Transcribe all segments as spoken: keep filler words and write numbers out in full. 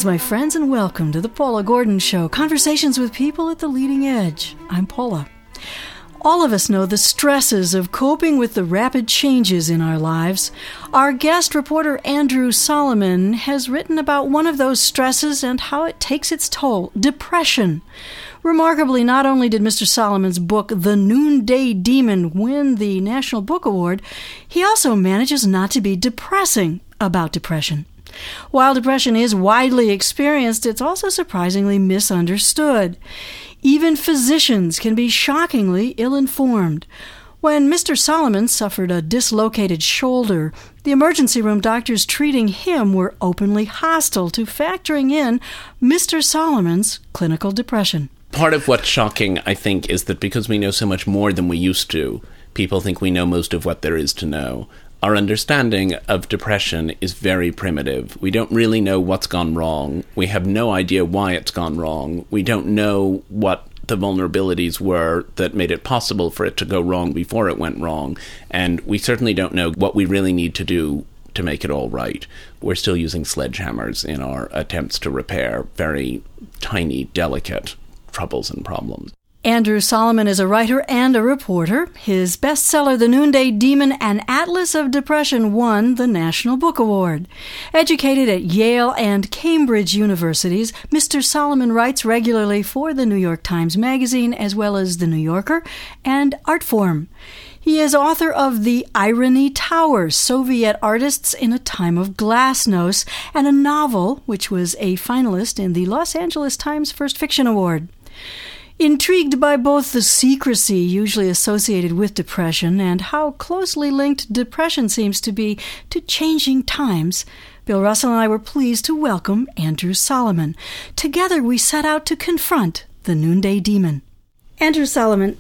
Greetings, my friends, and welcome to the Paula Gordon Show, conversations with people at the leading edge. I'm Paula. All of us know the stresses of coping with the rapid changes in our lives. Our guest reporter Andrew Solomon has written about one of those stresses and how it takes its toll, depression. Remarkably, not only did Mister Solomon's book, The Noonday Demon, win the National Book Award, he also manages not to be depressing about depression. While depression is widely experienced, it's also surprisingly misunderstood. Even physicians can be shockingly ill-informed. When Mister Solomon suffered a dislocated shoulder, the emergency room doctors treating him were openly hostile to factoring in Mister Solomon's clinical depression. Part of what's shocking, I think, is that because we know so much more than we used to, people think we know most of what there is to know. Our understanding of depression is very primitive. We don't really know what's gone wrong. We have no idea why it's gone wrong. We don't know what the vulnerabilities were that made it possible for it to go wrong before it went wrong. And we certainly don't know what we really need to do to make it all right. We're still using sledgehammers in our attempts to repair very tiny, delicate troubles and problems. Andrew Solomon is a writer and a reporter. His bestseller, The Noonday Demon, An Atlas of Depression, won the National Book Award. Educated at Yale and Cambridge universities, Mister Solomon writes regularly for the New York Times Magazine, as well as The New Yorker and Artforum. He is author of The Irony Tower, Soviet Artists in a Time of Glasnost, and a novel which was a finalist in the Los Angeles Times First Fiction Award. Intrigued by both the secrecy usually associated with depression and how closely linked depression seems to be to changing times, Bill Russell and I were pleased to welcome Andrew Solomon. Together we set out to confront the Noonday Demon. Andrew Solomon,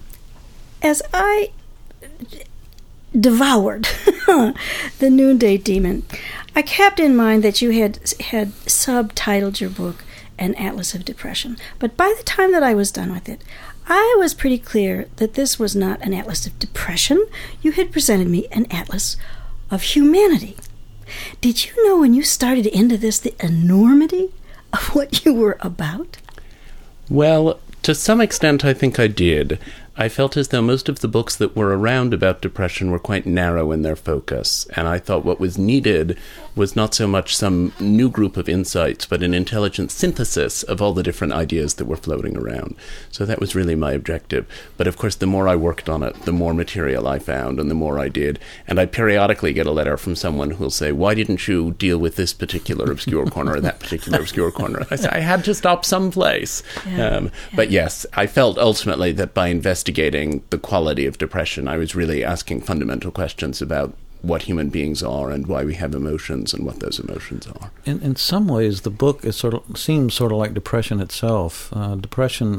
as I devoured the Noonday Demon, I kept in mind that you had had subtitled your book An Atlas of Depression. But by the time that I was done with it, I was pretty clear that this was not an atlas of depression. You had presented me an atlas of humanity. Did you know when you started into this the enormity of what you were about? Well, to some extent I think I did. I felt as though most of the books that were around about depression were quite narrow in their focus, and I thought what was needed was not so much some new group of insights, but an intelligent synthesis of all the different ideas that were floating around. So that was really my objective. But of course, the more I worked on it, the more material I found, and the more I did. And I periodically get a letter from someone who'll say, why didn't you deal with this particular obscure corner or that particular obscure corner? I say, I had to stop someplace. Yeah, um, yeah. But yes, I felt ultimately that by investigating the quality of depression, I was really asking fundamental questions about what human beings are and why we have emotions and what those emotions are. In, in some ways, the book is sort of seems sort of like depression itself. Uh, depression,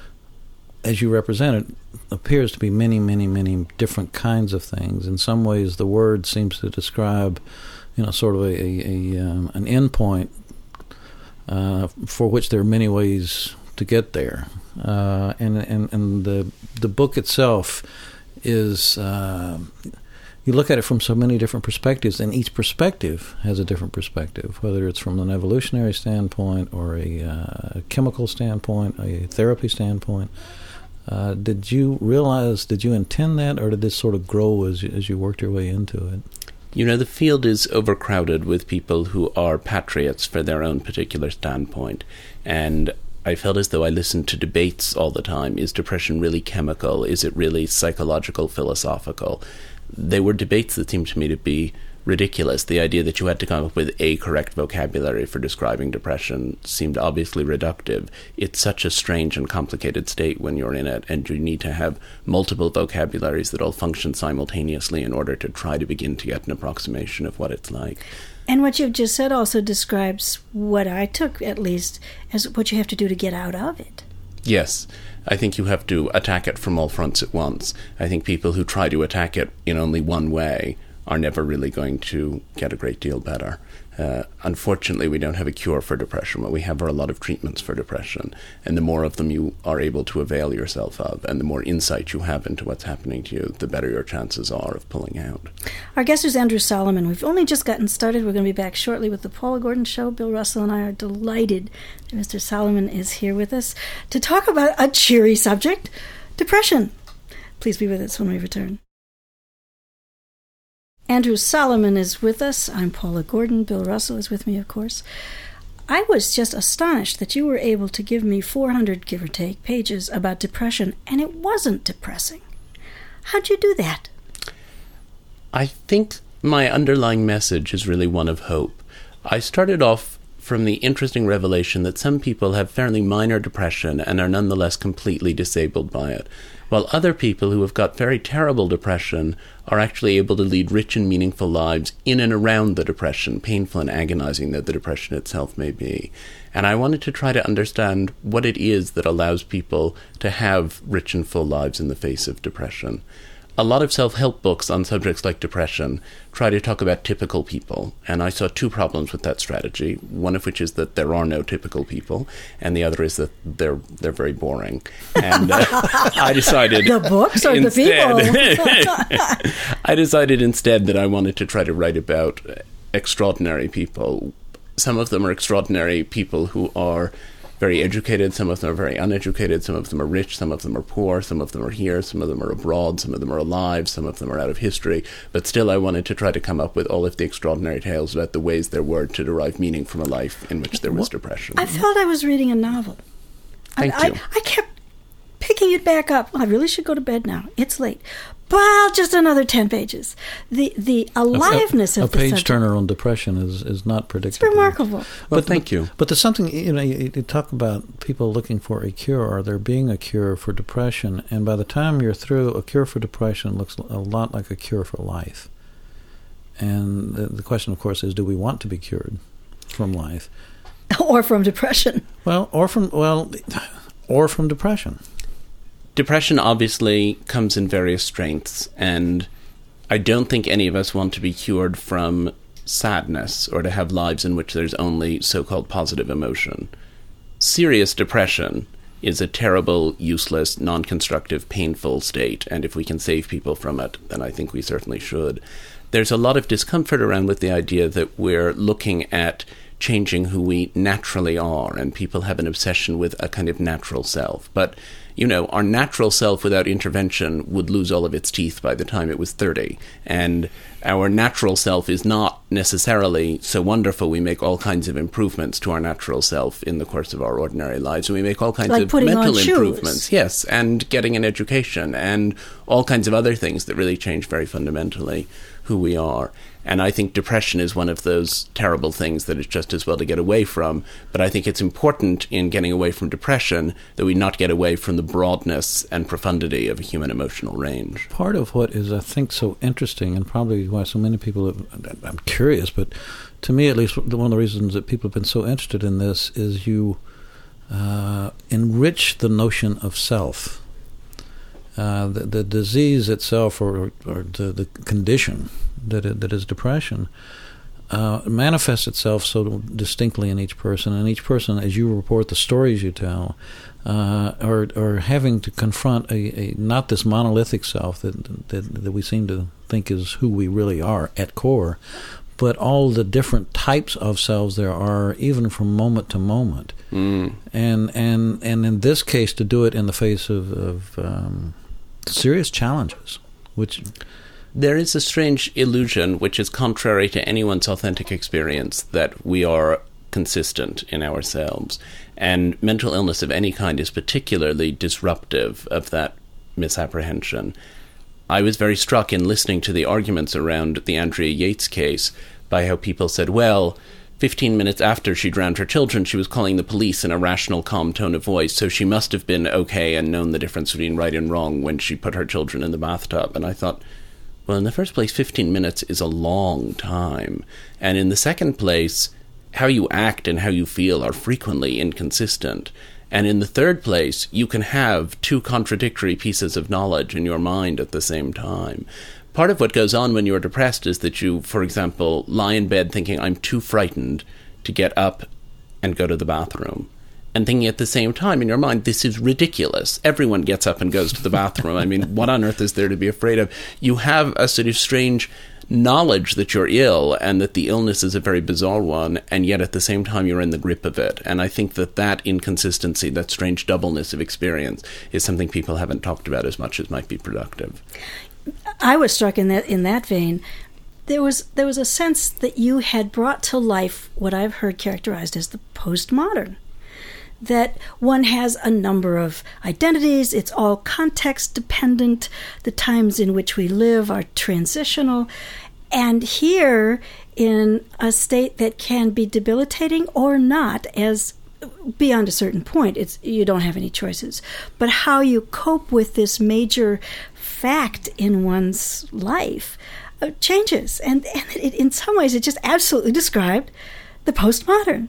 as you represent it, appears to be many, many, many different kinds of things. In some ways, the word seems to describe, you know, sort of a, a, a um, an endpoint uh, for which there are many ways to get there. Uh, and and and the the book itself is. Uh, You look at it from so many different perspectives, and each perspective has a different perspective, whether it's from an evolutionary standpoint or a, uh, a chemical standpoint, a therapy standpoint. Uh, did you realize, did you intend that, or did this sort of grow as you, as you worked your way into it? You know, the field is overcrowded with people who are patriots for their own particular standpoint, and I felt as though I listened to debates all the time. Is depression really chemical? Is it really psychological, philosophical? They were debates that seemed to me to be ridiculous. The idea that you had to come up with a correct vocabulary for describing depression seemed obviously reductive. It's such a strange and complicated state when you're in it, and you need to have multiple vocabularies that all function simultaneously in order to try to begin to get an approximation of what it's like. And what you've just said also describes what I took, at least, as what you have to do to get out of it. Yes. I think you have to attack it from all fronts at once. I think people who try to attack it in only one way are never really going to get a great deal better. Uh, unfortunately, we don't have a cure for depression. What we have are a lot of treatments for depression. And the more of them you are able to avail yourself of, and the more insight you have into what's happening to you, the better your chances are of pulling out. Our guest is Andrew Solomon. We've only just gotten started. We're going to be back shortly with the Paula Gordon Show. Bill Russell and I are delighted that Mister Solomon is here with us to talk about a cheery subject, depression. Please be with us when we return. Andrew Solomon is with us. I'm Paula Gordon. Bill Russell is with me, of course. I was just astonished that you were able to give me four hundred, give or take, pages about depression, and it wasn't depressing. How'd you do that? I think my underlying message is really one of hope. I started off from the interesting revelation that some people have fairly minor depression and are nonetheless completely disabled by it, while other people who have got very terrible depression are actually able to lead rich and meaningful lives in and around the depression, painful and agonizing though the depression itself may be. And I wanted to try to understand what it is that allows people to have rich and full lives in the face of depression. A lot of self-help books on subjects like depression try to talk about typical people, and I saw two problems with that strategy, one of which is that there are no typical people, and the other is that they're they're very boring. And uh, I decided... The books or instead, the people? I decided instead that I wanted to try to write about extraordinary people. Some of them are extraordinary people who are very educated, some of them are very uneducated, some of them are rich, some of them are poor, some of them are here, some of them are abroad, some of them are alive, some of them are out of history. But still I wanted to try to come up with all of the extraordinary tales about the ways there were to derive meaning from a life in which there was depression. I felt I was reading a novel. Thank I, you. I, I kept picking it back up. I really should go to bed now. It's late. Well, just another ten pages. The the aliveness a, a, of a the page subject. turner on depression is, is not predictable. It's remarkable. Well, but, thank you. But there's something, you know, you, you talk about people looking for a cure, or there being a cure for depression, and by the time you're through, a cure for depression looks a lot like a cure for life. And the, the question, of course, is, do we want to be cured from life? Or from depression. Well, or from, well, or from depression. Depression obviously comes in various strengths, and I don't think any of us want to be cured from sadness or to have lives in which there's only so-called positive emotion. Serious depression is a terrible, useless, non-constructive, painful state, and if we can save people from it, then I think we certainly should. There's a lot of discomfort around with the idea that we're looking at changing who we naturally are, and people have an obsession with a kind of natural self. But, you know, our natural self without intervention would lose all of its teeth by the time it was thirty. And our natural self is not necessarily so wonderful. We make all kinds of improvements to our natural self in the course of our ordinary lives. And we make all kinds like of putting mental on improvements. shoes. Yes, and getting an education and all kinds of other things that really change very fundamentally who we are. And I think depression is one of those terrible things that it's just as well to get away from. But I think it's important in getting away from depression that we not get away from the broadness and profundity of a human emotional range. Part of what is, I think, so interesting, and probably why so many people have, I'm curious, but to me at least, one of the reasons that people have been so interested in this is you uh, enrich the notion of self. Uh, the, the disease itself, or, or the, the condition that it, that is depression, uh, manifests itself so distinctly in each person. And each person, as you report the stories you tell, uh, are are having to confront a, a not this monolithic self that, that that we seem to think is who we really are at core, but all the different types of selves there are, even from moment to moment. Mm. And and and in this case, to do it in the face of, of um, serious challenges, which there is a strange illusion, which is contrary to anyone's authentic experience, that we are consistent in ourselves. And mental illness of any kind is particularly disruptive of that misapprehension. I was very struck in listening to the arguments around the Andrea Yates case by how people said, well, fifteen minutes after she drowned her children, she was calling the police in a rational, calm tone of voice, so she must have been okay and known the difference between right and wrong when she put her children in the bathtub. And I thought, well, in the first place, fifteen minutes is a long time. And in the second place, how you act and how you feel are frequently inconsistent. And in the third place, you can have two contradictory pieces of knowledge in your mind at the same time. part of what goes on when you're depressed is that you, for example, lie in bed thinking, I'm too frightened to get up and go to the bathroom. And thinking at the same time in your mind, this is ridiculous. Everyone gets up and goes to the bathroom. I mean, what on earth is there to be afraid of? You have a sort of strange knowledge that you're ill and that the illness is a very bizarre one, and yet at the same time you're in the grip of it. And I think that that inconsistency, that strange doubleness of experience, is something people haven't talked about as much as might be productive. I was struck in that in that vein. There was there was a sense that you had brought to life what I've heard characterized as the postmodern. That one has a number of identities, it's all context dependent, the times in which we live are transitional, and here in a state that can be debilitating or not, as beyond a certain point, it's you don't have any choices. But how you cope with this major fact in one's life uh, changes, and, and it, in some ways it just absolutely described the postmodern.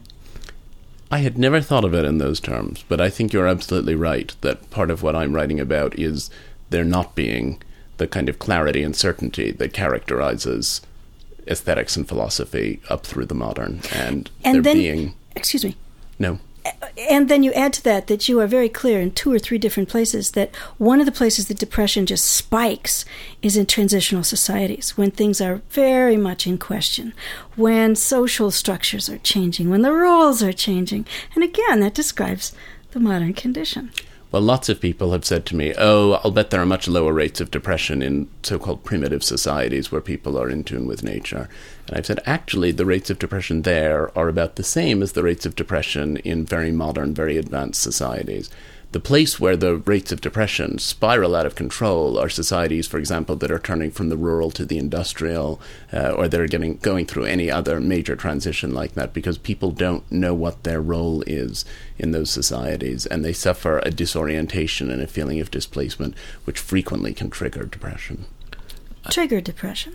I had never thought of it in those terms, but I think you're absolutely right that part of what I'm writing about is there not being the kind of clarity and certainty that characterizes aesthetics and philosophy up through the modern, and, and there then, being... Excuse me. No. And then you add to that that you are very clear in two or three different places that one of the places that depression just spikes is in transitional societies, when things are very much in question, when social structures are changing, when the rules are changing. And again, that describes the modern condition. Well, lots of people have said to me, oh, I'll bet there are much lower rates of depression in so-called primitive societies where people are in tune with nature. And I've said, actually, the rates of depression there are about the same as the rates of depression in very modern, very advanced societies. The place where the rates of depression spiral out of control are societies, for example, that are turning from the rural to the industrial, uh, or that are getting going through any other major transition like that, because people don't know what their role is in those societies, and they suffer a disorientation and a feeling of displacement, which frequently can trigger depression. Trigger depression.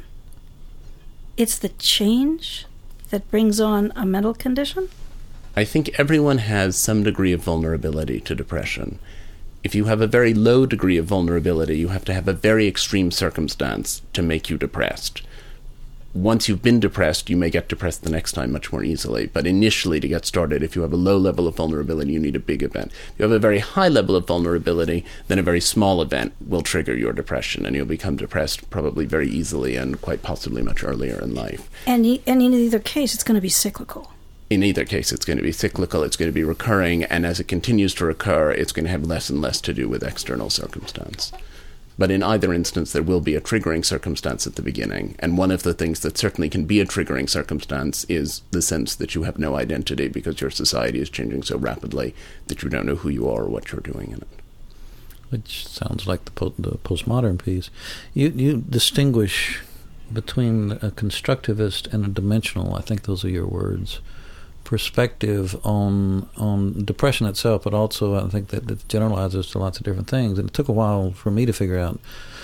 It's the change that brings on a mental condition? I think everyone has some degree of vulnerability to depression. If you have a very low degree of vulnerability, you have to have a very extreme circumstance to make you depressed. Once you've been depressed, you may get depressed the next time much more easily. But initially, to get started, if you have a low level of vulnerability, you need a big event. If you have a very high level of vulnerability, then a very small event will trigger your depression, and you'll become depressed probably very easily and quite possibly much earlier in life. And, and in either case, it's going to be cyclical. In either case, it's going to be cyclical, it's going to be recurring, and as it continues to recur, it's going to have less and less to do with external circumstance. But in either instance, there will be a triggering circumstance at the beginning, and one of the things that certainly can be a triggering circumstance is the sense that you have no identity because your society is changing so rapidly that you don't know who you are or what you're doing in it. Which sounds like the, po- the postmodern piece. You, you distinguish between a constructivist and a dimensional, I think those are your words, perspective on on depression itself, but also I think that it generalizes to lots of different things. And it took a while for me to figure out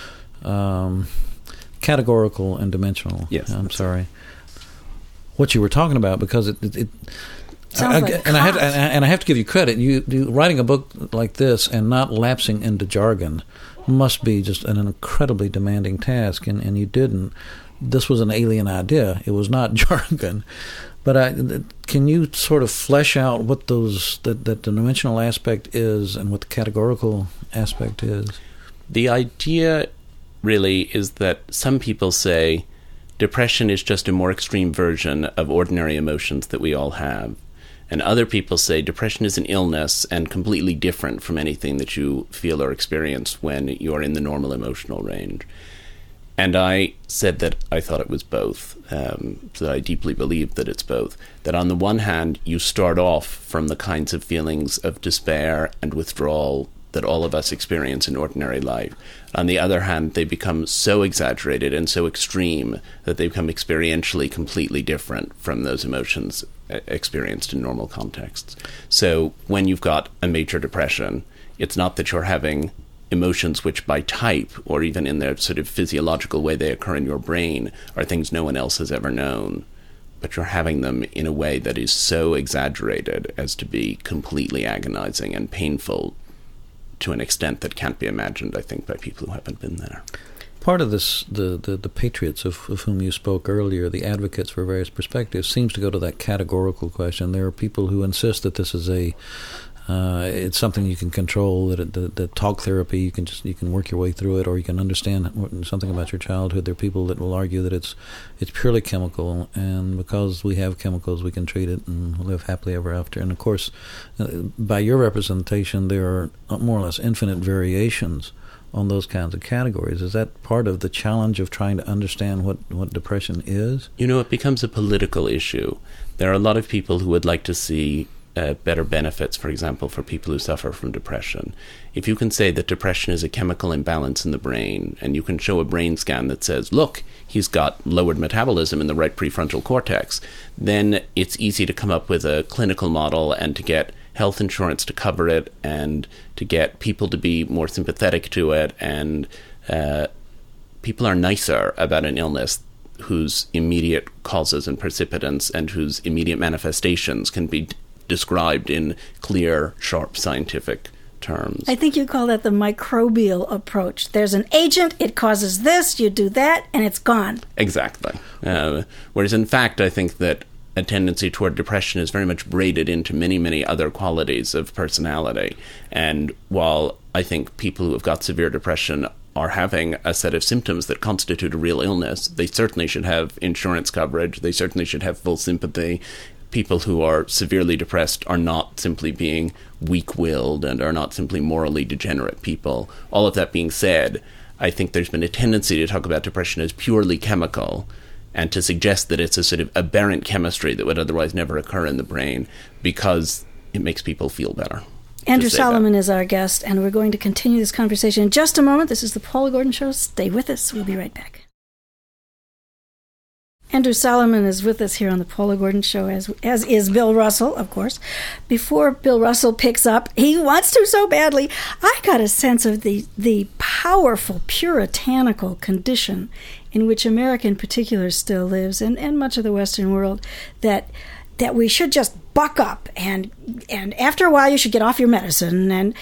um, categorical and dimensional. Yes, I'm sorry. What you were talking about, because it, it, it Sounds I, like and I have to, and I have to give you credit. You, you writing a book like this and not lapsing into jargon must be just an incredibly demanding task, and, and you didn't. This was an alien idea. It was not jargon. But I, can you sort of flesh out what those that, that the dimensional aspect is and what the categorical aspect is? The idea really is that some people say depression is just a more extreme version of ordinary emotions that we all have. And other people say depression is an illness and completely different from anything that you feel or experience when you're in the normal emotional range. And I said that I thought it was both, um, so that I deeply believe that it's both. That on the one hand, you start off from the kinds of feelings of despair and withdrawal that all of us experience in ordinary life. On the other hand, they become so exaggerated and so extreme that they become experientially completely different from those emotions experienced in normal contexts. So when you've got a major depression, it's not that you're having emotions which by type or even in their sort of physiological way they occur in your brain are things no one else has ever known, but you're having them in a way that is so exaggerated as to be completely agonizing and painful to an extent that can't be imagined, I think, by people who haven't been there. part of this, the, the, the patriots of, of whom you spoke earlier, the advocates for various perspectives, seems to go to that categorical question. There are people who insist that this is a Uh, it's something you can control. That it, the, the talk therapy, you can just you can work your way through it, or you can understand something about your childhood. There are people that will argue that it's it's purely chemical, and because we have chemicals, we can treat it and live happily ever after. And of course, uh, by your representation, there are more or less infinite variations on those kinds of categories. Is that part of the challenge of trying to understand what, what depression is? You know, it becomes a political issue. There are a lot of people who would like to see Uh, better benefits, for example, for people who suffer from depression. If you can say that depression is a chemical imbalance in the brain, and you can show a brain scan that says, look, he's got lowered metabolism in the right prefrontal cortex, then it's easy to come up with a clinical model and to get health insurance to cover it and to get people to be more sympathetic to it, and uh, people are nicer about an illness whose immediate causes and precipitants and whose immediate manifestations can be described in clear, sharp scientific terms. I think you call that the microbial approach. There's an agent, it causes this, you do that, and it's gone. Exactly. Uh, whereas in fact, I think that a tendency toward depression is very much braided into many, many other qualities of personality. And while I think people who have got severe depression are having a set of symptoms that constitute a real illness, they certainly should have insurance coverage, they certainly should have full sympathy. People who are severely depressed are not simply being weak-willed and are not simply morally degenerate people. All of that being said, I think there's been a tendency to talk about depression as purely chemical and to suggest that it's a sort of aberrant chemistry that would otherwise never occur in the brain because it makes people feel better. Andrew Solomon is our guest, and we're going to continue this conversation in just a moment. This is the Paula Gordon Show. Stay with us. We'll be right back. Andrew Solomon is with us here on the Paula Gordon Show, as as is Bill Russell, of course. Before Bill Russell picks up, he wants to so badly, I got a sense of the, the powerful puritanical condition in which America in particular still lives, and, and much of the Western world, that that we should just buck up, and and after a while you should get off your medicine, and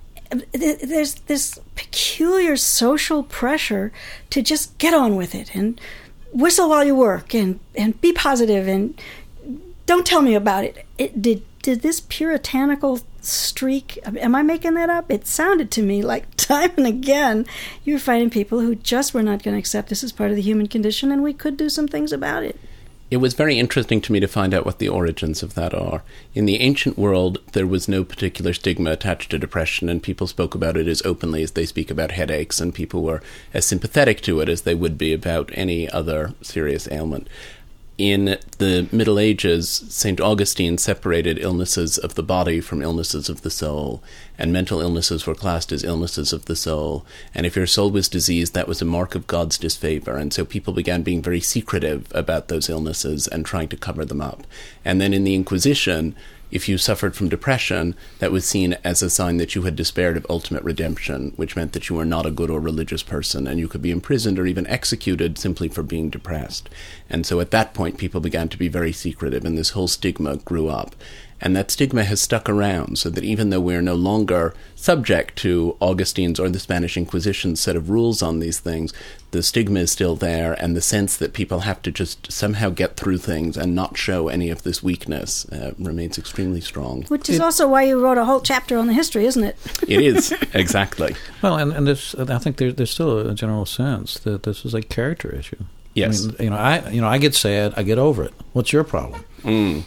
there's this peculiar social pressure to just get on with it, and whistle while you work, and, and be positive, and don't tell me about it. it. Did did this puritanical streak, am I making that up? It sounded to me like time and again you were finding people who just were not going to accept this as part of the human condition, and we could do some things about it. It was very interesting to me to find out what the origins of that are. In the ancient world, there was no particular stigma attached to depression, and people spoke about it as openly as they speak about headaches, and people were as sympathetic to it as they would be about any other serious ailment. In the Middle Ages, Saint Augustine separated illnesses of the body from illnesses of the soul, and mental illnesses were classed as illnesses of the soul. And if your soul was diseased, that was a mark of God's disfavor. And so people began being very secretive about those illnesses and trying to cover them up. And then in the Inquisition, if you suffered from depression, that was seen as a sign that you had despaired of ultimate redemption, which meant that you were not a good or religious person, and you could be imprisoned or even executed simply for being depressed. And so at that point, people began to be very secretive, and this whole stigma grew up. And that stigma has stuck around, so that even though we're no longer subject to Augustine's or the Spanish Inquisition's set of rules on these things, the stigma is still there, and the sense that people have to just somehow get through things and not show any of this weakness uh, remains extremely strong. Which is it, also why you wrote a whole chapter on the history, isn't it? It is, exactly. Well, and, and this, I think there, there's still a general sense that this is a character issue. Yes. I mean, you know, I you know, I get sad, I get over it. What's your problem? Mm.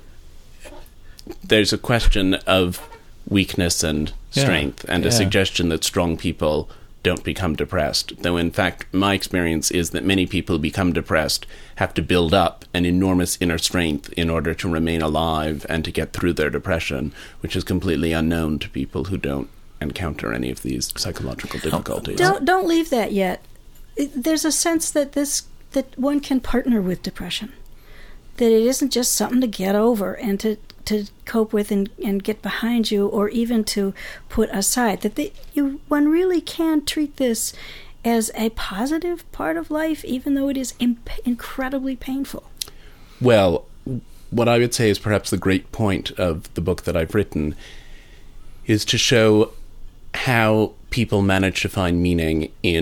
There's a question of weakness and strength, yeah, and a yeah. suggestion that strong people don't become depressed. Though, in fact, my experience is that many people who become depressed have to build up an enormous inner strength in order to remain alive and to get through their depression, which is completely unknown to people who don't encounter any of these psychological difficulties. Don't don't leave that yet. There's a sense that this that one can partner with depression, that it isn't just something to get over and to to cope with and, and get behind you, or even to put aside, that the, you one really can treat this as a positive part of life, even though it is imp- incredibly painful. Well, what I would say is perhaps the great point of the book that I've written is to show how people manage to find meaning in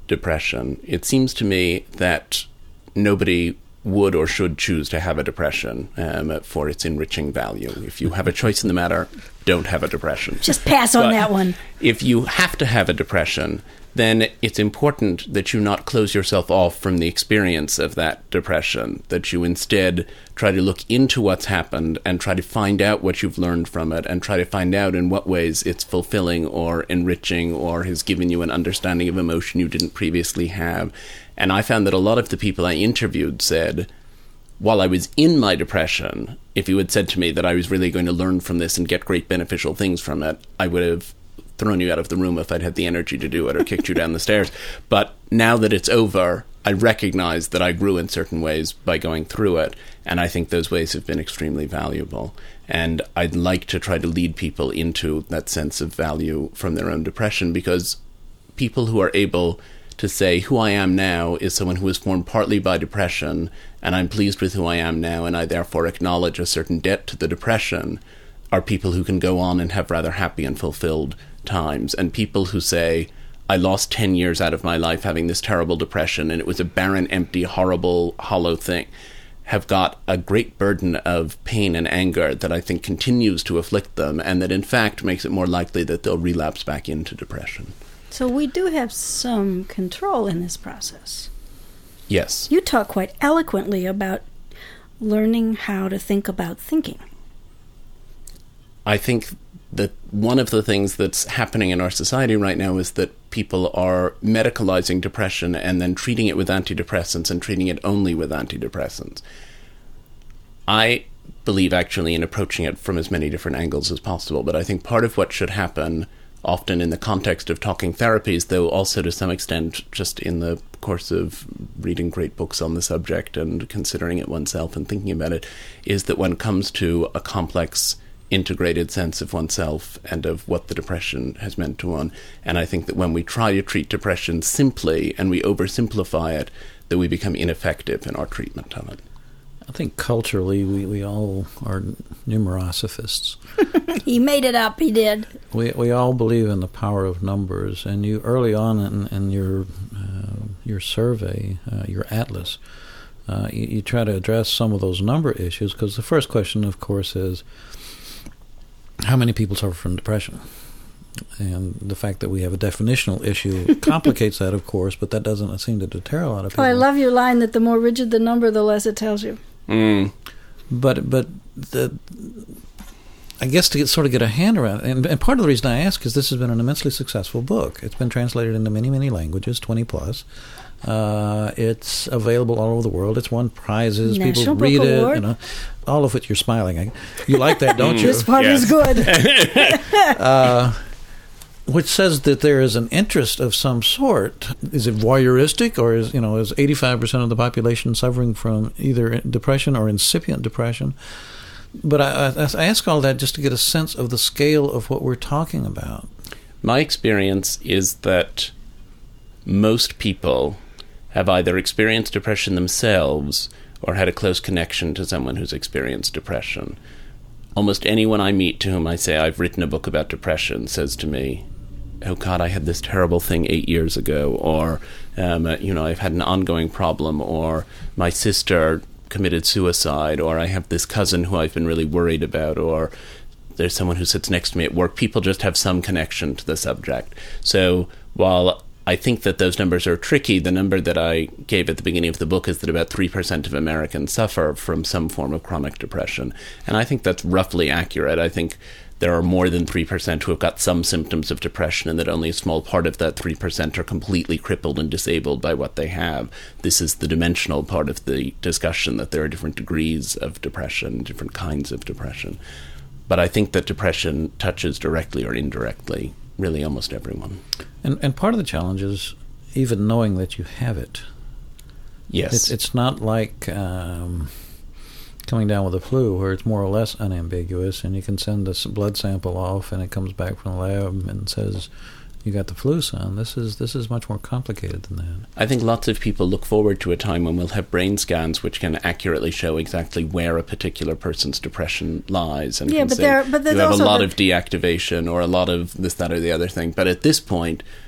depression, it seems to me that nobody would or should choose to have a depression um, for its enriching value. If you have a choice in the matter, don't have a depression. Just pass on But that one. If you have to have a depression, then it's important that you not close yourself off from the experience of that depression, that you instead try to look into what's happened and try to find out what you've learned from it and try to find out in what ways it's fulfilling or enriching or has given you an understanding of emotion you didn't previously have. And I found that a lot of the people I interviewed said, while I was in my depression, if you had said to me that I was really going to learn from this and get great beneficial things from it, I would have thrown you out of the room if I'd had the energy to do it or kicked you down the stairs. But now that it's over, I recognize that I grew in certain ways by going through it, and I think those ways have been extremely valuable. And I'd like to try to lead people into that sense of value from their own depression, because people who are able to say, who I am now is someone who was formed partly by depression, and I'm pleased with who I am now, and I therefore acknowledge a certain debt to the depression, are people who can go on and have rather happy and fulfilled times. And people who say, I lost ten years out of my life having this terrible depression, and it was a barren, empty, horrible, hollow thing, have got a great burden of pain and anger that I think continues to afflict them, and that in fact makes it more likely that they'll relapse back into depression. So we do have some control in this process. Yes. You talk quite eloquently about learning how to think about thinking. I think that one of the things that's happening in our society right now is that people are medicalizing depression and then treating it with antidepressants and treating it only with antidepressants. I believe actually in approaching it from as many different angles as possible, but I think part of what should happen, often in the context of talking therapies, though also to some extent just in the course of reading great books on the subject and considering it oneself and thinking about it, is that when it comes to a complex integrated sense of oneself and of what the depression has meant to one. And I think that when we try to treat depression simply and we oversimplify it, that we become ineffective in our treatment of it. I think culturally we, we all are numerosophists. He made it up, he did. We we all believe in the power of numbers, and you early on in, in your uh, your survey, uh, your atlas, uh, you, you try to address some of those number issues, because the first question, of course, is how many people suffer from depression? And the fact that we have a definitional issue complicates that, of course, but that doesn't seem to deter a lot of people. Oh, I love your line that the more rigid the number, the less it tells you. Mm. But but the, I guess to get, sort of get a hand around it, and, and part of the reason I ask is this has been an immensely successful book. It's been translated into many, many languages, twenty plus. Uh, it's available all over the world. It's won prizes. National People read Book it. Award. You know, all of which you're smiling. I, you like that, don't you? This part Yes. is good. uh, which says that there is an interest of some sort. Is it voyeuristic, or is you know is eighty-five percent of the population suffering from either depression or incipient depression? But I, I, I ask all that just to get a sense of the scale of what we're talking about. My experience is that most people have either experienced depression themselves or had a close connection to someone who's experienced depression. Almost anyone I meet to whom I say I've written a book about depression says to me, oh God, I had this terrible thing eight years ago, or, um, uh, you know, I've had an ongoing problem, or my sister committed suicide, or I have this cousin who I've been really worried about, or there's someone who sits next to me at work. People just have some connection to the subject. So while I think that those numbers are tricky, the number that I gave at the beginning of the book is that about three percent of Americans suffer from some form of chronic depression. And I think that's roughly accurate. I think there are more than three percent who have got some symptoms of depression, and that only a small part of that three percent are completely crippled and disabled by what they have. This is the dimensional part of the discussion, that there are different degrees of depression, different kinds of depression. But I think that depression touches directly or indirectly really almost everyone. And and part of the challenge is even knowing that you have it. Yes. It's, it's not like um, coming down with the flu, where it's more or less unambiguous, and you can send a blood sample off and it comes back from the lab and says, you got the flu, son. This is this is much more complicated than that. I think lots of people look forward to a time when we'll have brain scans which can accurately show exactly where a particular person's depression lies, and Yeah, can but say there- but there's you have a also lot the- of deactivation or a lot of this, that, or the other thing. But at this point,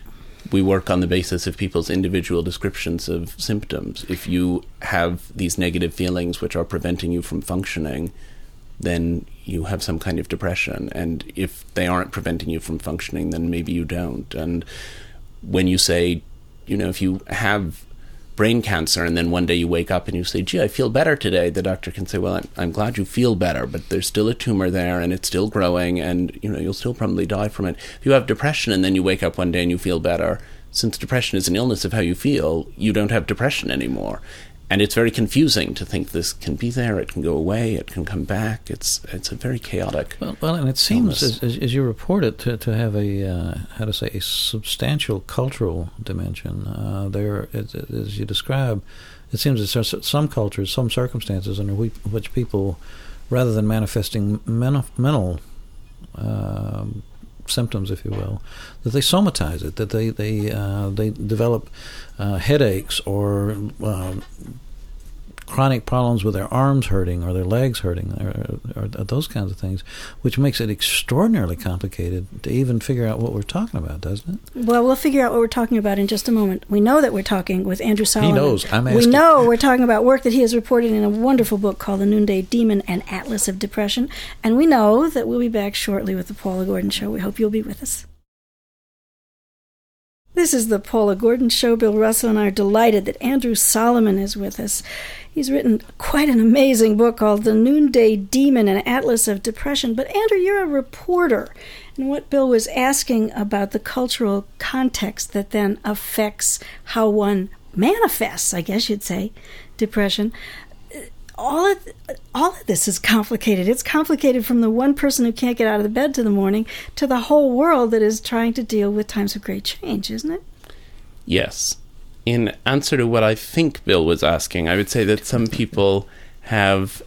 we work on the basis of people's individual descriptions of symptoms. If you have these negative feelings which are preventing you from functioning, then you have some kind of depression. And if they aren't preventing you from functioning, then maybe you don't. And when you say, you know, if you have brain cancer and then one day you wake up and you say, gee, I feel better today, the doctor can say, well, I'm, I'm glad you feel better, but there's still a tumor there and it's still growing and, you know, you'll still probably die from it. If you have depression and then you wake up one day and you feel better, since depression is an illness of how you feel, you don't have depression anymore. And it's very confusing to think this can be there, it can go away, it can come back. It's it's a very chaotic Well, well and it seems, as, as you report it, to, to have a, uh, how to say, a substantial cultural dimension. Uh, there, as, as you describe, it seems that there's some cultures, some circumstances under which people, rather than manifesting mental, mental um, symptoms, if you will, that they somatize it, that they they uh, they develop uh, headaches or uh, chronic problems with their arms hurting or their legs hurting or, or, or those kinds of things, which makes it extraordinarily complicated to even figure out what we're talking about, doesn't it? Well, we'll figure out what we're talking about in just a moment. We know that we're talking with Andrew Solomon. He knows. I'm asking. We know we're talking about work that he has reported in a wonderful book called The Noonday Demon, An Atlas of Depression. And we know that we'll be back shortly with the Paula Gordon Show. We hope you'll be with us. This is the Paula Gordon Show. Bill Russell and I are delighted that Andrew Solomon is with us. He's written quite an amazing book called The Noonday Demon, An Atlas of Depression. But Andrew, you're a reporter. And what Bill was asking about the cultural context that then affects how one manifests, I guess you'd say, depression. All of, all of this is complicated. It's complicated from the one person who can't get out of the bed to the morning to the whole world that is trying to deal with times of great change, isn't it? Yes. In answer to what I think Bill was asking, I would say that some people have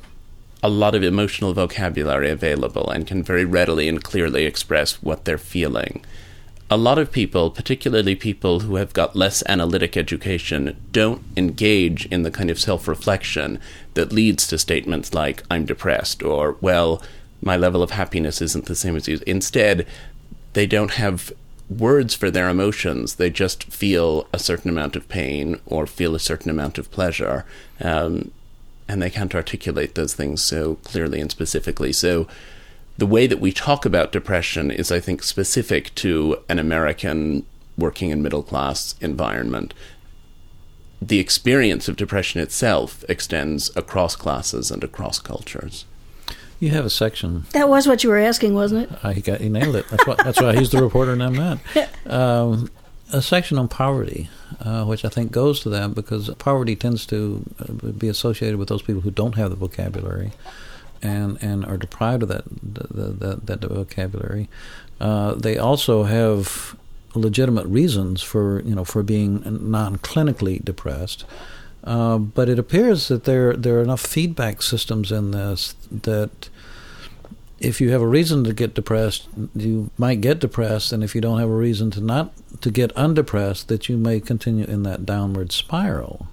a lot of emotional vocabulary available and can very readily and clearly express what they're feeling. A lot of people, particularly people who have got less analytic education, don't engage in the kind of self-reflection that leads to statements like, I'm depressed, or, well, my level of happiness isn't the same as you. Instead, they don't have words for their emotions. They just feel a certain amount of pain or feel a certain amount of pleasure, um, and they can't articulate those things so clearly and specifically. So the way that we talk about depression is, I think, specific to an American working and middle-class environment. The experience of depression itself extends across classes and across cultures. You have a section. That was what you were asking, wasn't it? Uh, he, got, he nailed it. That's why, that's why he's the reporter and I'm not. Um, a section on poverty, uh, which I think goes to that because poverty tends to be associated with those people who don't have the vocabulary and and are deprived of that that, that, that vocabulary. Uh, they also have legitimate reasons for you know for being non-clinically depressed. Uh, but it appears that there there are enough feedback systems in this that if you have a reason to get depressed, you might get depressed, and if you don't have a reason to not to get undepressed, that you may continue in that downward spiral.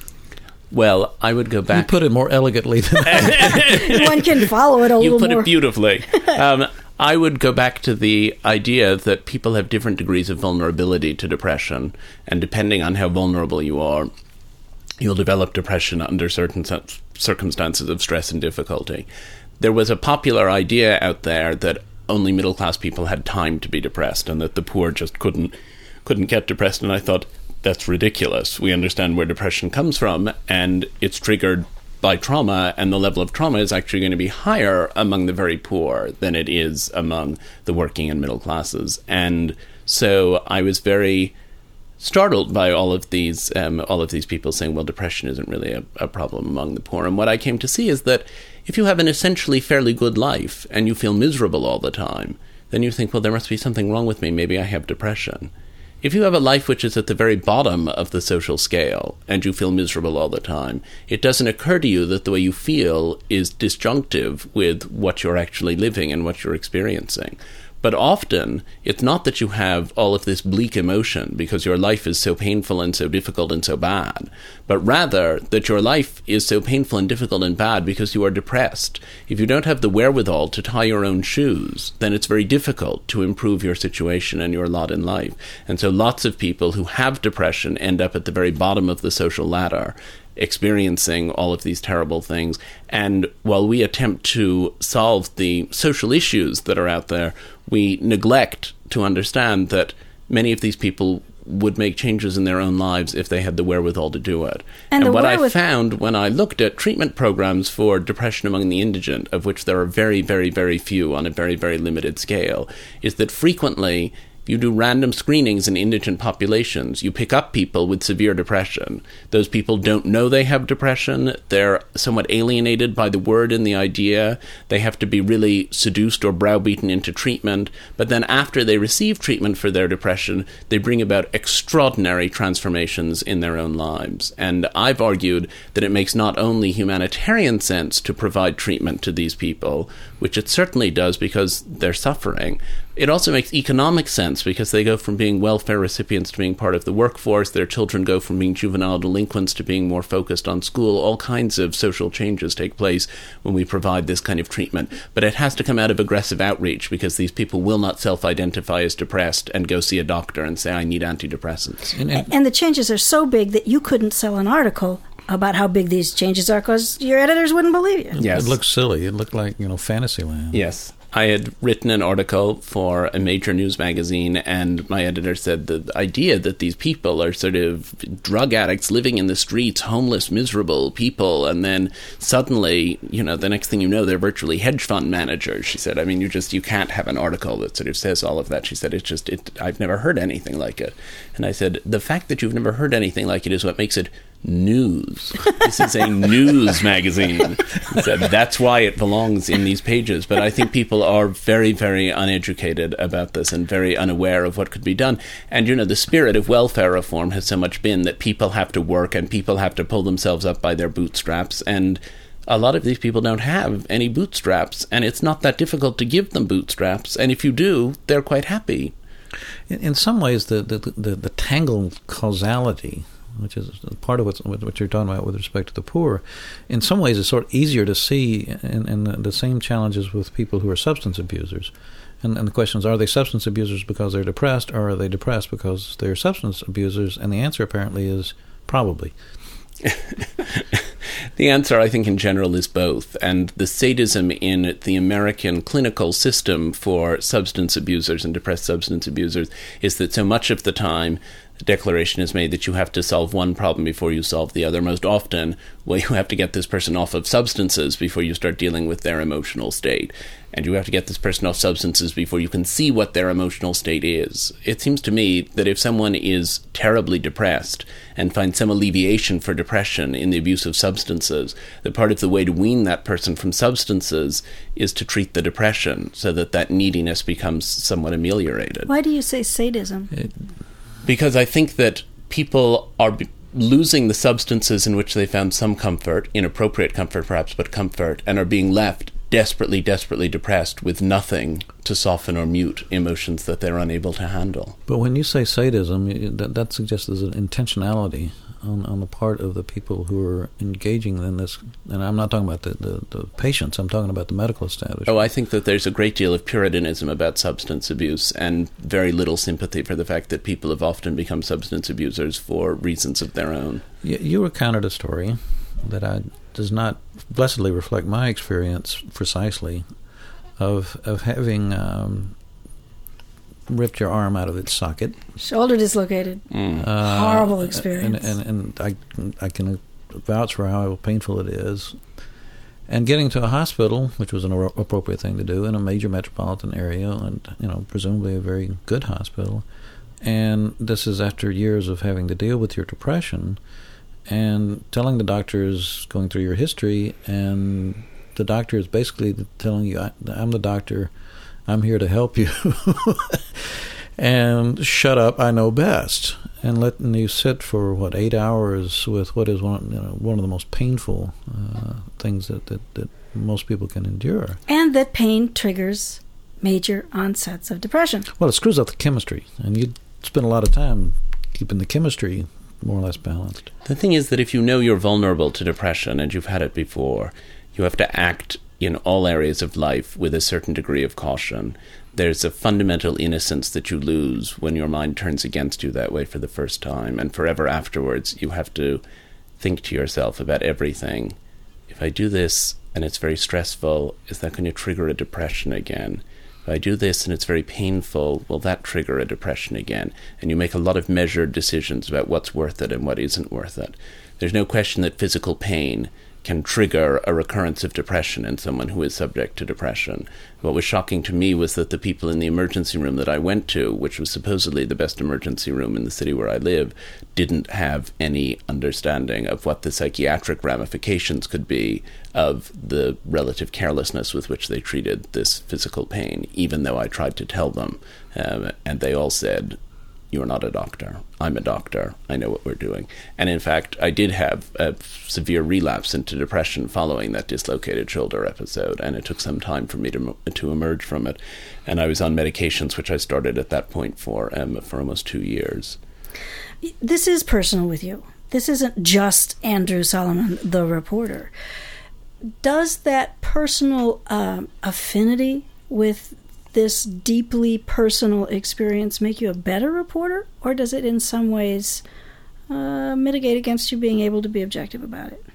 Well, I would go back. You put it more elegantly than I. One can follow it a you little more. You put it beautifully. Um, I would go back to the idea that people have different degrees of vulnerability to depression, and depending on how vulnerable you are, you'll develop depression under certain circumstances of stress and difficulty. There was a popular idea out there that only middle-class people had time to be depressed, and that the poor just couldn't couldn't get depressed, and I thought, that's ridiculous. We understand where depression comes from, and it's triggered by trauma, and the level of trauma is actually going to be higher among the very poor than it is among the working and middle classes. And so I was very startled by all of these um, all of these people saying, well, depression isn't really a, a problem among the poor. And what I came to see is that if you have an essentially fairly good life and you feel miserable all the time, then you think, well, there must be something wrong with me. Maybe I have depression. If you have a life which is at the very bottom of the social scale and you feel miserable all the time, it doesn't occur to you that the way you feel is disjunctive with what you're actually living and what you're experiencing. But often, it's not that you have all of this bleak emotion because your life is so painful and so difficult and so bad, but rather that your life is so painful and difficult and bad because you are depressed. If you don't have the wherewithal to tie your own shoes, then it's very difficult to improve your situation and your lot in life. And so lots of people who have depression end up at the very bottom of the social ladder, experiencing all of these terrible things. And while we attempt to solve the social issues that are out there, we neglect to understand that many of these people would make changes in their own lives if they had the wherewithal to do it. And, and what wherewith- I found when I looked at treatment programs for depression among the indigent, of which there are very, very, very few on a very, very limited scale, is that frequently you do random screenings in indigent populations. You pick up people with severe depression. Those people don't know they have depression. They're somewhat alienated by the word and the idea. They have to be really seduced or browbeaten into treatment. But then after they receive treatment for their depression, they bring about extraordinary transformations in their own lives. And I've argued that it makes not only humanitarian sense to provide treatment to these people, which it certainly does because they're suffering, it also makes economic sense because they go from being welfare recipients to being part of the workforce. Their children go from being juvenile delinquents to being more focused on school. All kinds of social changes take place when we provide this kind of treatment. But it has to come out of aggressive outreach because these people will not self-identify as depressed and go see a doctor and say, I need antidepressants. And, and, and the changes are so big that you couldn't sell an article about how big these changes are because your editors wouldn't believe you. Yes. It looked silly. It looked like, you know, Fantasyland. Yes. I had written an article for a major news magazine, and my editor said the idea that these people are sort of drug addicts living in the streets, homeless, miserable people, and then suddenly, you know, the next thing you know, they're virtually hedge fund managers. She said, I mean, you just, you can't have an article that sort of says all of that. She said, it's just, it, I've never heard anything like it. And I said, the fact that you've never heard anything like it is what makes it news. This is a news magazine. So that's why it belongs in these pages. But I think people are very, very uneducated about this and very unaware of what could be done. And, you know, the spirit of welfare reform has so much been that people have to work and people have to pull themselves up by their bootstraps. And a lot of these people don't have any bootstraps. And it's not that difficult to give them bootstraps. And if you do, they're quite happy. In, in some ways, the, the, the, the tangled causality, which is part of what's, what you're talking about with respect to the poor, in some ways it's sort of easier to see in, in the, the same challenges with people who are substance abusers. And, and the question is, are they substance abusers because they're depressed, or are they depressed because they're substance abusers? And the answer apparently is probably. The answer, I think, in general is both. And the sadism in the American clinical system for substance abusers and depressed substance abusers is that so much of the time the declaration is made that you have to solve one problem before you solve the other. Most often, well, you have to get this person off of substances before you start dealing with their emotional state. And you have to get this person off substances before you can see what their emotional state is. It seems to me that if someone is terribly depressed and finds some alleviation for depression in the abuse of substances, that part of the way to wean that person from substances is to treat the depression so that that neediness becomes somewhat ameliorated. Why do you say sadism? It, Because I think that people are b- losing the substances in which they found some comfort, inappropriate comfort perhaps, but comfort, and are being left desperately, desperately depressed with nothing to soften or mute emotions that they're unable to handle. But when you say sadism, that, that suggests there's an intentionality on, on the part of the people who are engaging in this. And I'm not talking about the, the, the patients, I'm talking about the medical establishment. Oh, I think that there's a great deal of puritanism about substance abuse and very little sympathy for the fact that people have often become substance abusers for reasons of their own. You, you recounted a story that I, does not blessedly reflect my experience precisely of, of having... Um, ripped your arm out of its socket. Shoulder dislocated. Mm. Uh, Horrible experience. And, and, and I, I can vouch for how painful it is. And getting to a hospital, which was an appropriate thing to do in a major metropolitan area, and you know, presumably a very good hospital. And this is after years of having to deal with your depression, and telling the doctors, going through your history, and the doctor is basically telling you, I, I'm the doctor, I'm here to help you, and shut up, I know best, and letting you sit for, what, eight hours with what is one, you know, one of the most painful uh, things that, that, that most people can endure. And that pain triggers major onsets of depression. Well, it screws up the chemistry, and you spend a lot of time keeping the chemistry more or less balanced. The thing is that if you know you're vulnerable to depression and you've had it before, you have to act in all areas of life with a certain degree of caution. There's a fundamental innocence that you lose when your mind turns against you that way for the first time, and forever afterwards you have to think to yourself about everything. If I do this and it's very stressful, is that going to trigger a depression again? If I do this and it's very painful, will that trigger a depression again? And you make a lot of measured decisions about what's worth it and what isn't worth it. There's no question that physical pain can trigger a recurrence of depression in someone who is subject to depression. What was shocking to me was that the people in the emergency room that I went to, which was supposedly the best emergency room in the city where I live, didn't have any understanding of what the psychiatric ramifications could be of the relative carelessness with which they treated this physical pain, even though I tried to tell them. Um, and they all said, "You're not a doctor. I'm a doctor. I know what we're doing." And in fact, I did have a severe relapse into depression following that dislocated shoulder episode, and it took some time for me to to emerge from it. And I was on medications, which I started at that point for um, for almost two years. This is personal with you. This isn't just Andrew Solomon, the reporter. Does that personal um, affinity with this deeply personal experience make you a better reporter, or does it in some ways uh, mitigate against you being able to be objective about it?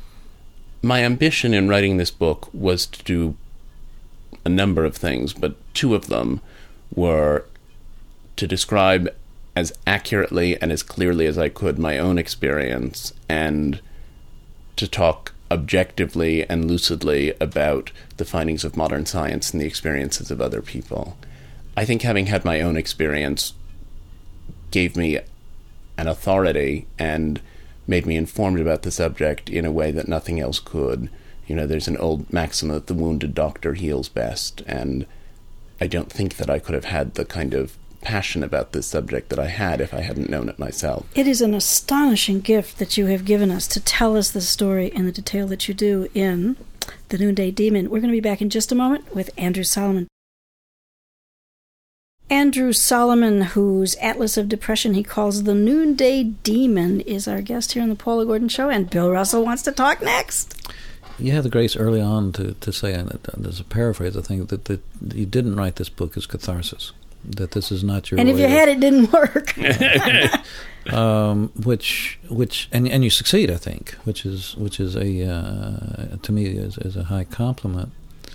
My ambition in writing this book was to do a number of things, but two of them were to describe as accurately and as clearly as I could my own experience, and to talk objectively and lucidly about the findings of modern science and the experiences of other people. I think having had my own experience gave me an authority and made me informed about the subject in a way that nothing else could. You know, there's an old maxim that the wounded doctor heals best, and I don't think that I could have had the kind of passion about this subject that I had if I hadn't known it myself. It is an astonishing gift that you have given us to tell us the story in the detail that you do in The Noonday Demon. We're going to be back in just a moment with Andrew Solomon. Andrew Solomon, whose Atlas of Depression he calls The Noonday Demon, is our guest here on the Paula Gordon Show, and Bill Russell wants to talk next. You had the grace early on to, to say, and there's a paraphrase, I think, that, that you didn't write this book as catharsis. That this is not your and if way you of, had it didn't work um, which which and and you succeed, I think, which is which is a uh, to me is, is a high compliment,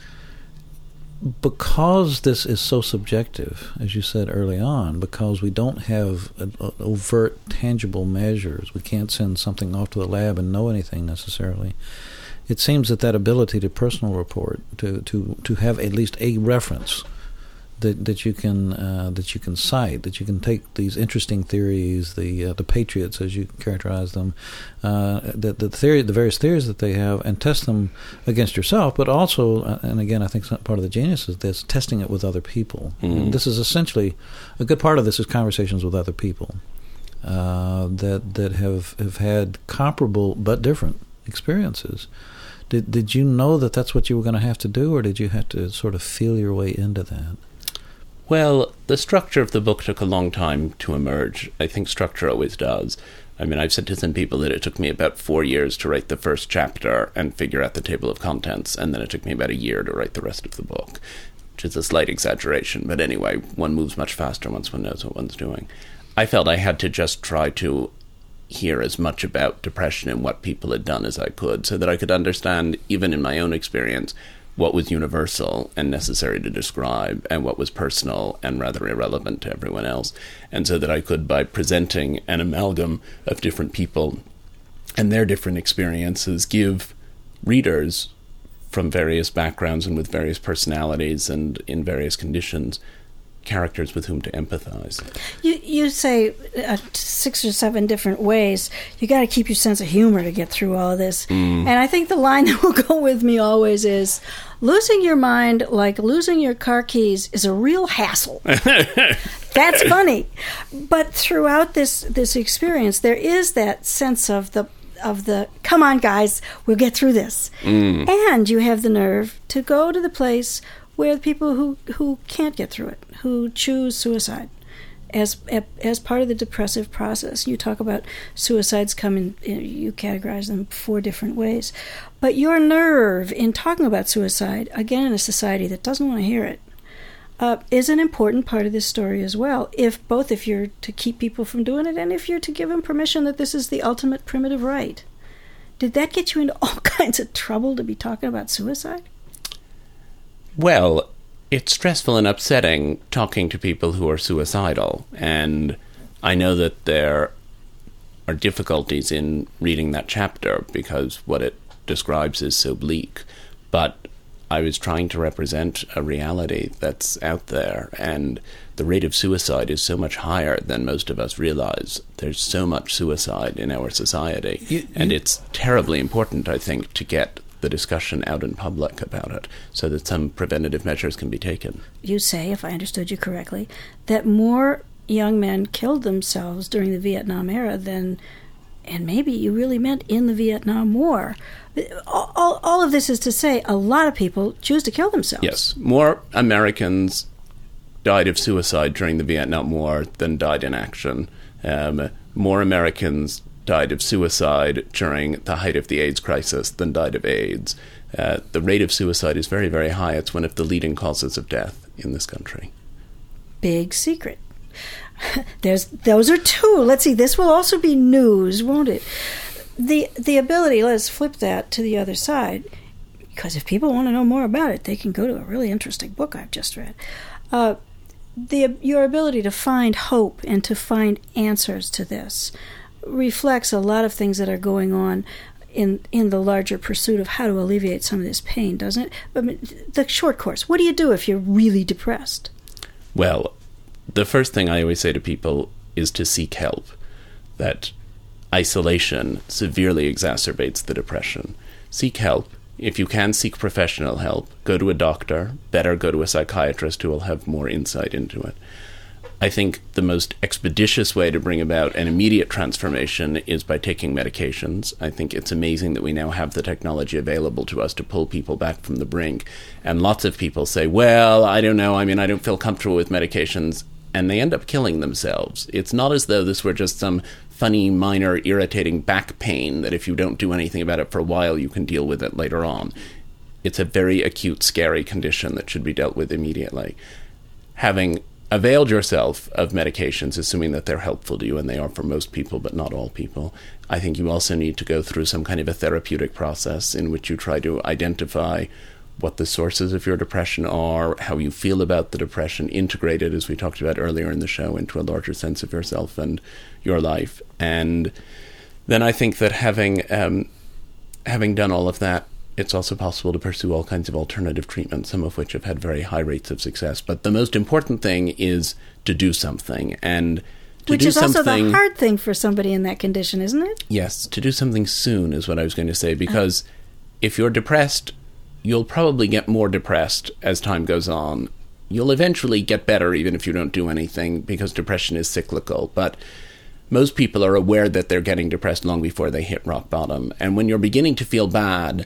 because this is so subjective, as you said early on, because we don't have a, a overt tangible measures. We can't send something off to the lab and know anything necessarily. It seems that that ability to personal report, to to to have at least a reference that that you can uh, that you can cite, that you can take these interesting theories, the uh, the patriots as you characterize them, uh, the the theory, the various theories that they have, and test them against yourself. But also, uh, and again, I think part of the genius is this: testing it with other people. Mm-hmm. And this is essentially a good part of this is conversations with other people uh, that that have have had comparable but different experiences. Did did you know that that's what you were going to have to do, or did you have to sort of feel your way into that? Well, the structure of the book took a long time to emerge. I think structure always does. I mean, I've said to some people that it took me about four years to write the first chapter and figure out the table of contents, and then it took me about a year to write the rest of the book, which is a slight exaggeration. But anyway, one moves much faster once one knows what one's doing. I felt I had to just try to hear as much about depression and what people had done as I could, so that I could understand, even in my own experience, what was universal and necessary to describe, and what was personal and rather irrelevant to everyone else. And so that I could, by presenting an amalgam of different people and their different experiences, give readers from various backgrounds and with various personalities and in various conditions characters with whom to empathize. You you say uh, six or seven different ways. You got to keep your sense of humor to get through all of this. Mm. And I think the line that will go with me always is, losing your mind like losing your car keys is a real hassle. That's funny. But throughout this this experience, there is that sense of the of the, come on, guys, we'll get through this. Mm. And you have the nerve to go to the place where the people who, who can't get through it, who choose suicide as as part of the depressive process. You talk about suicides come in, you categorize them four different ways. But your nerve in talking about suicide, again in a society that doesn't want to hear it, uh, is an important part of this story as well, if both if you're to keep people from doing it and if you're to give them permission that this is the ultimate primitive right. Did that get you into all kinds of trouble to be talking about suicide? Well, it's stressful and upsetting talking to people who are suicidal, and I know that there are difficulties in reading that chapter because what it describes is so bleak, but I was trying to represent a reality that's out there, and the rate of suicide is so much higher than most of us realize. There's so much suicide in our society, you, you, and it's terribly important, I think, to get the discussion out in public about it so that some preventative measures can be taken. You say, if I understood you correctly, that more young men killed themselves during the Vietnam era than, and maybe you really meant in the Vietnam War. All, all, all of this is to say a lot of people choose to kill themselves. Yes, more Americans died of suicide during the Vietnam War than died in action. Um, more Americans died of suicide during the height of the AIDS crisis than died of AIDS. Uh, the rate of suicide is very, very high. It's one of the leading causes of death in this country. Big secret. There's those are two. Let's see, this will also be news, won't it? The the ability, let's flip that to the other side, because if people want to know more about it, they can go to a really interesting book I've just read. Uh, the your ability to find hope and to find answers to this reflects a lot of things that are going on in in the larger pursuit of how to alleviate some of this pain, doesn't it? I mean, the short course, what do you do if you're really depressed? Well, the first thing I always say to people is to seek help. That isolation severely exacerbates the depression. Seek help. If you can seek professional help, go to a doctor. Better go to a psychiatrist who will have more insight into it. I think the most expeditious way to bring about an immediate transformation is by taking medications. I think it's amazing that we now have the technology available to us to pull people back from the brink. And lots of people say, well, I don't know, I mean, I don't feel comfortable with medications. And they end up killing themselves. It's not as though this were just some funny, minor, irritating back pain that if you don't do anything about it for a while, you can deal with it later on. It's a very acute, scary condition that should be dealt with immediately. Having availed yourself of medications, assuming that they're helpful to you, and they are for most people, but not all people, I think you also need to go through some kind of a therapeutic process in which you try to identify what the sources of your depression are, how you feel about the depression, integrate it, as we talked about earlier in the show, into a larger sense of yourself and your life. And then I think that having um, having done all of that, it's also possible to pursue all kinds of alternative treatments, some of which have had very high rates of success. But the most important thing is to do something. And to Which do is also something, the hard thing for somebody in that condition, isn't it? Yes, to do something soon is what I was going to say. Because uh. if you're depressed, you'll probably get more depressed as time goes on. You'll eventually get better even if you don't do anything, because depression is cyclical. But most people are aware that they're getting depressed long before they hit rock bottom. And when you're beginning to feel bad,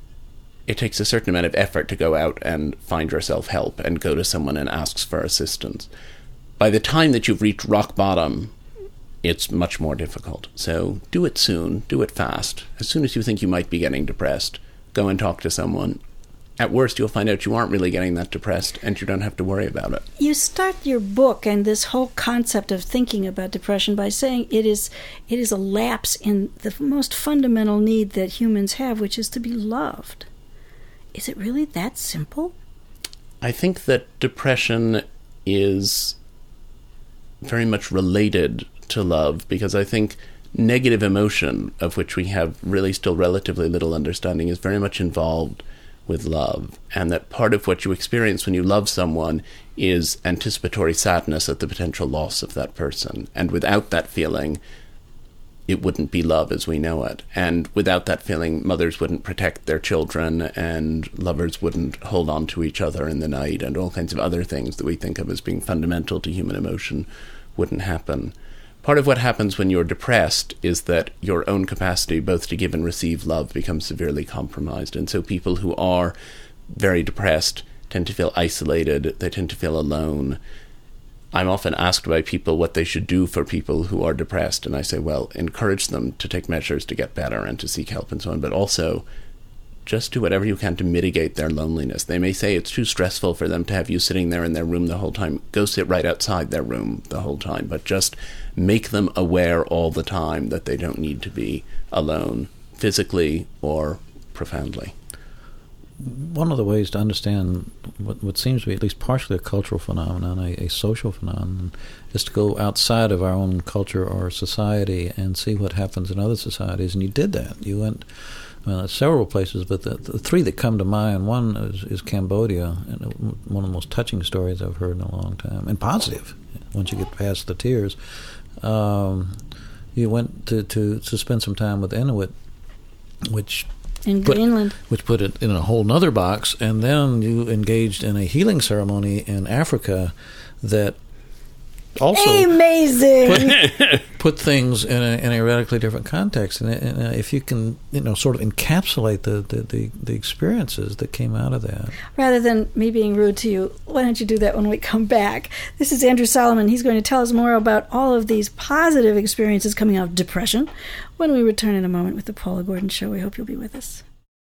it takes a certain amount of effort to go out and find yourself help and go to someone and ask for assistance. By the time that you've reached rock bottom, it's much more difficult. So do it soon, do it fast. As soon as you think you might be getting depressed, go and talk to someone. At worst, you'll find out you aren't really getting that depressed and you don't have to worry about it. You start your book and this whole concept of thinking about depression by saying it is it is a lapse in the most fundamental need that humans have, which is to be loved. Is it really that simple? I think that depression is very much related to love, because I think negative emotion, of which we have really still relatively little understanding, is very much involved with love, and that part of what you experience when you love someone is anticipatory sadness at the potential loss of that person. And without that feeling, it wouldn't be love as we know it. And without that feeling, mothers wouldn't protect their children, and lovers wouldn't hold on to each other in the night, and all kinds of other things that we think of as being fundamental to human emotion wouldn't happen. Part of what happens when you're depressed is that your own capacity both to give and receive love becomes severely compromised. And so people who are very depressed tend to feel isolated. They tend to feel alone. I'm often asked by people what they should do for people who are depressed, and I say, well, encourage them to take measures to get better and to seek help and so on, but also just do whatever you can to mitigate their loneliness. They may say it's too stressful for them to have you sitting there in their room the whole time. Go sit right outside their room the whole time, but just make them aware all the time that they don't need to be alone, physically or profoundly. One of the ways to understand what, what seems to be at least partially a cultural phenomenon, a, a social phenomenon, is to go outside of our own culture or society and see what happens in other societies. And you did that. You went uh, several places, but the, the three that come to mind, one is, is Cambodia, and one of the most touching stories I've heard in a long time, and positive once you get past the tears. Um, you went to, to, to spend some time with Inuit, which... In put, Greenland. Which put it in a whole nother box, and then you engaged in a healing ceremony in Africa that also amazing put, put things in a, in a radically different context. And, and if you can, you know, sort of encapsulate the, the, the, the experiences that came out of that. Rather than me being rude to you, why don't you do that when we come back? This is Andrew Solomon. He's going to tell us more about all of these positive experiences coming out of depression when we return in a moment with the Paula Gordon Show. We hope you'll be with us.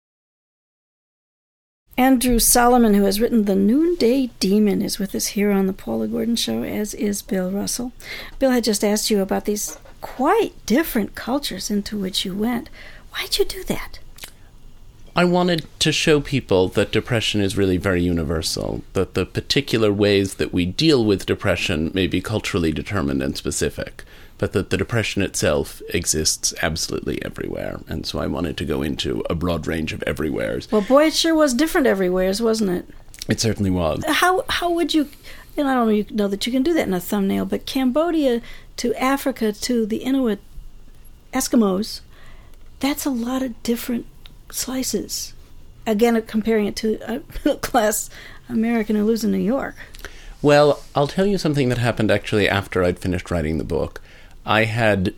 Andrew Solomon, who has written The Noonday Demon, is with us here on the Paula Gordon Show, as is Bill Russell. Bill had just asked you about these quite different cultures into which you went. Why'd you do that? I wanted to show people that depression is really very universal, that the particular ways that we deal with depression may be culturally determined and specific, but that the depression itself exists absolutely everywhere. And so I wanted to go into a broad range of everywheres. Well, boy, it sure was different everywheres, wasn't it? It certainly was. How how would you, and I don't know that you can do that in a thumbnail, but Cambodia to Africa to the Inuit Eskimos, that's a lot of different slices. Again, comparing it to a middle-class American who lives in New York. Well, I'll tell you something that happened actually after I'd finished writing the book. I had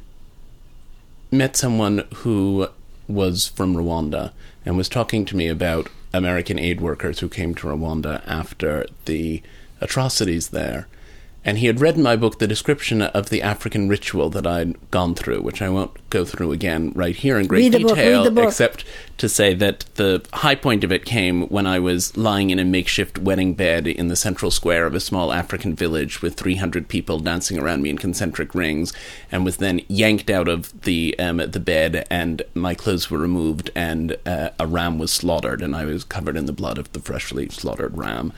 met someone who was from Rwanda and was talking to me about American aid workers who came to Rwanda after the atrocities there. And he had read in my book the description of the African ritual that I'd gone through, which I won't go through again right here in great read the detail, book, read the book. Except to say that the high point of it came when I was lying in a makeshift wedding bed in the central square of a small African village with three hundred people dancing around me in concentric rings, and was then yanked out of the um, the bed, and my clothes were removed, and uh, a ram was slaughtered, and I was covered in the blood of the freshly slaughtered ram.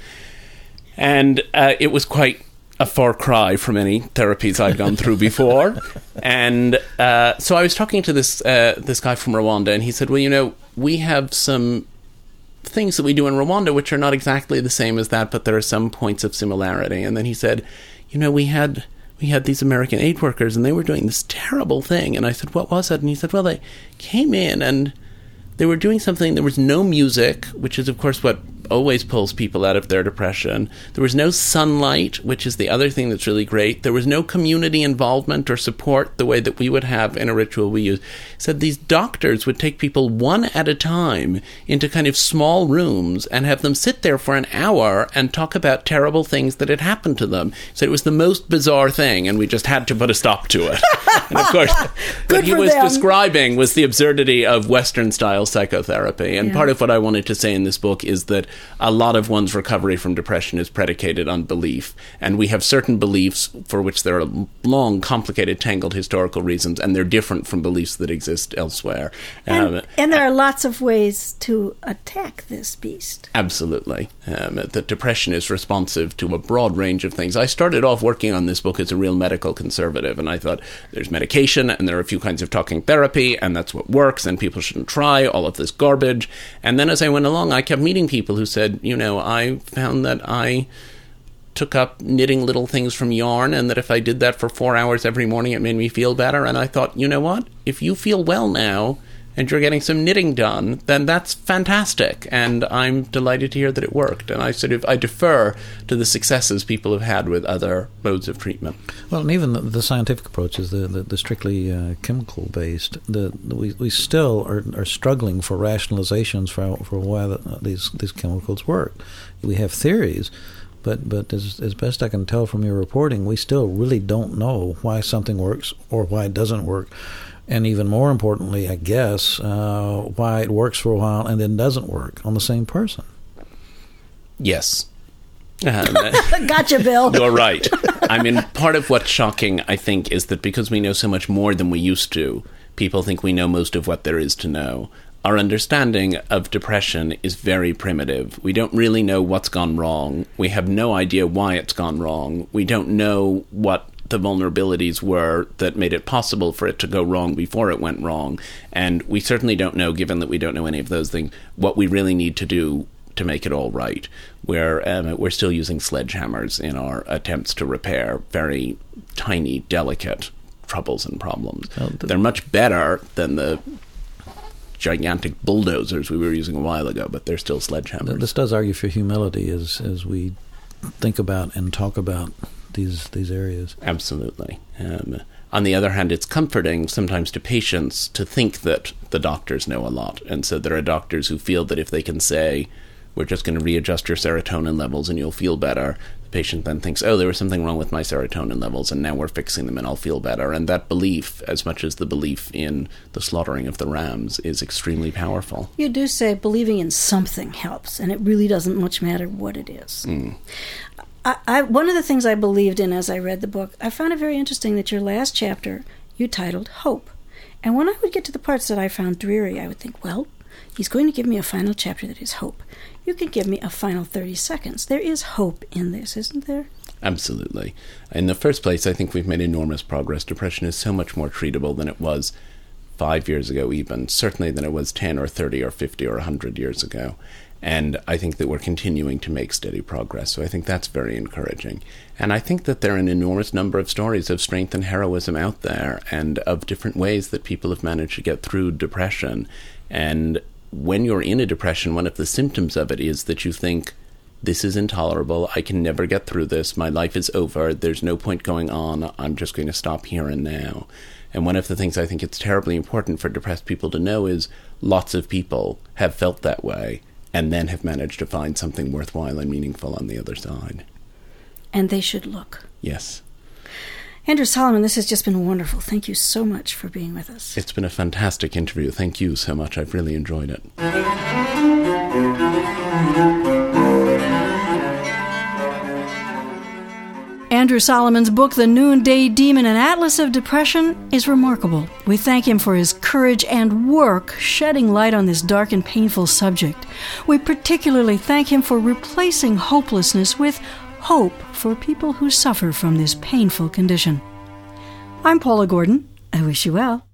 And uh, it was quite a far cry from any therapies I'd gone through before. And uh, so I was talking to this uh, this guy from Rwanda, and he said, well, you know, we have some things that we do in Rwanda which are not exactly the same as that, but there are some points of similarity. And then he said, you know, we had we had these American aid workers, and they were doing this terrible thing. And I said, what was it? And he said, well, they came in and they were doing something. There was no music, which is, of course, what always pulls people out of their depression. There was no sunlight, which is the other thing that's really great. There was no community involvement or support the way that we would have in a ritual we use. He said these doctors would take people one at a time into kind of small rooms and have them sit there for an hour and talk about terrible things that had happened to them. He said it was the most bizarre thing, and we just had to put a stop to it. And of course, what he was them. describing was the absurdity of Western-style psychotherapy. And yeah. part of what I wanted to say in this book is that a lot of one's recovery from depression is predicated on belief. And we have certain beliefs for which there are long, complicated, tangled historical reasons, and they're different from beliefs that exist elsewhere. And, um, and there are lots of ways to attack this beast. Absolutely. Um, that depression is responsive to a broad range of things. I started off working on this book as a real medical conservative, and I thought there's medication, and there are a few kinds of talking therapy, and that's what works, and people shouldn't try all of this garbage. And then as I went along, I kept meeting people who said, you know, I found that I took up knitting little things from yarn, and that if I did that for four hours every morning, it made me feel better. And I thought, you know what? If you feel well now, and you're getting some knitting done, then that's fantastic. And I'm delighted to hear that it worked. And I sort of I defer to the successes people have had with other modes of treatment. Well, and even the, the scientific approaches, the, the, the strictly uh, chemical-based, the, the, we, we still are, are struggling for rationalizations for, for why the, these, these chemicals work. We have theories, but, but as, as best I can tell from your reporting, we still really don't know why something works or why it doesn't work. And even more importantly, I guess, uh, why it works for a while and then doesn't work on the same person. Yes. Um, Gotcha, Bill. You're right. I mean, part of what's shocking, I think, is that because we know so much more than we used to, people think we know most of what there is to know. Our understanding of depression is very primitive. We don't really know what's gone wrong. We have no idea why it's gone wrong. We don't know what the vulnerabilities were that made it possible for it to go wrong before it went wrong. And we certainly don't know, given that we don't know any of those things, what we really need to do to make it all right. We're, um, we're still using sledgehammers in our attempts to repair very tiny, delicate troubles and problems. Oh, the- They're much better than the gigantic bulldozers we were using a while ago, but they're still sledgehammers. This does argue for humility as as we think about and talk about these these areas. Absolutely. Um, on the other hand, it's comforting sometimes to patients to think that the doctors know a lot. And so there are doctors who feel that if they can say, we're just going to readjust your serotonin levels and you'll feel better, the patient then thinks, oh, there was something wrong with my serotonin levels and now we're fixing them and I'll feel better. And that belief, as much as the belief in the slaughtering of the rams, is extremely powerful. You do say believing in something helps, and it really doesn't much matter what it is. Mm. I, I, one of the things I believed in as I read the book, I found it very interesting that your last chapter you titled Hope. And when I would get to the parts that I found dreary, I would think, well, he's going to give me a final chapter that is hope. You could give me a final thirty seconds. There is hope in this, isn't there? Absolutely. In the first place, I think we've made enormous progress. Depression is so much more treatable than it was five years ago even, certainly than it was ten or thirty or fifty or one hundred years ago. And I think that we're continuing to make steady progress. So I think that's very encouraging. And I think that there are an enormous number of stories of strength and heroism out there and of different ways that people have managed to get through depression. And when you're in a depression, one of the symptoms of it is that you think, this is intolerable. I can never get through this. My life is over. There's no point going on. I'm just going to stop here and now. And one of the things I think it's terribly important for depressed people to know is lots of people have felt that way and then have managed to find something worthwhile and meaningful on the other side. And they should look. Yes. Andrew Solomon, this has just been wonderful. Thank you so much for being with us. It's been a fantastic interview. Thank you so much. I've really enjoyed it. Andrew Solomon's book, The Noonday Demon, An Atlas of Depression, is remarkable. We thank him for his courage and work shedding light on this dark and painful subject. We particularly thank him for replacing hopelessness with hope for people who suffer from this painful condition. I'm Paula Gordon. I wish you well.